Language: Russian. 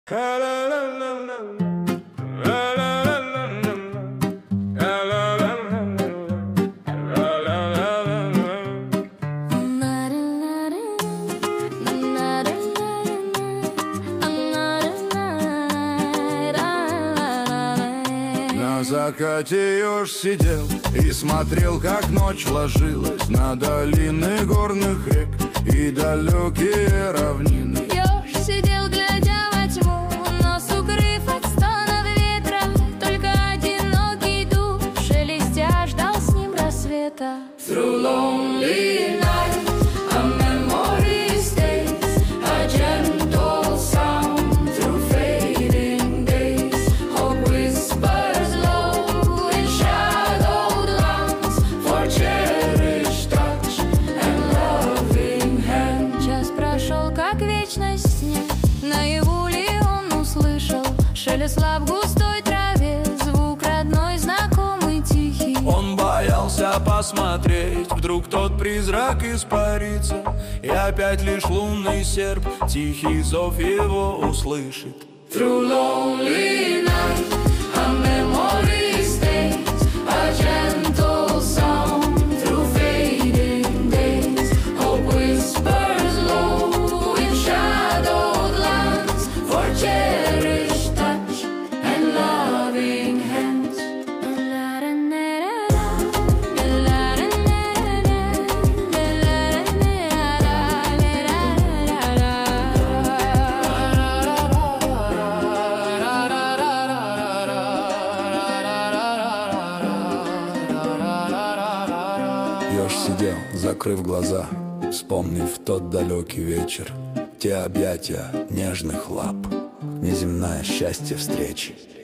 На закате еж сидел и смотрел, как ночь ложилась на долины горных рек и далекие равнины. Еж сидел, глядя во тьму, нос укрыв от стонов ветра. Только одинокий дух, шелестя, ждал с ним рассвета. Through lonely night, a memory stays, a gentle sound through fading days. Hope whispers low in shadowed lands for cherished touch and loving hand. Час прошел, как вечность снег, наяву ли он услышал шелест лап в густой траве, звук родной, знакомый, тихий. Он боялся посмотреть, вдруг тот призрак испарится, и опять лишь лунный серп тихий зов его услышит. Through lonely night, a memory stays, a gentle sound through fading days. Hope whispers low in shadowed lands for cherished touch and loving hands. Еж сидел, закрыв глаза, вспомнив тот далекий вечер, те объятия нежных лап, неземное счастье встречи.